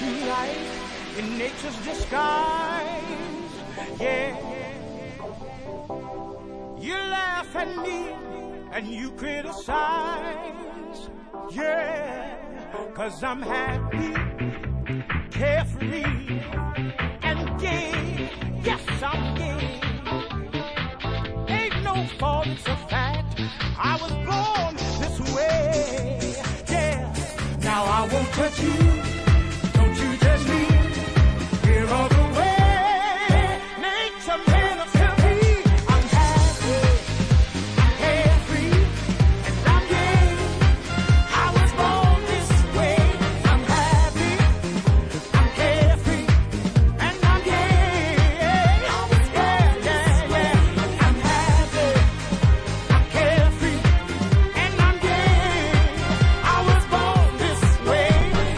to life in nature's disguise. Yeah, you laugh at me and you criticize. Yeah, 'cause I'm happy, carefree, and gay. Yes, I'm gay. Ain't no fault, it's a fact. I was born this way. Yeah, now I won't touch you.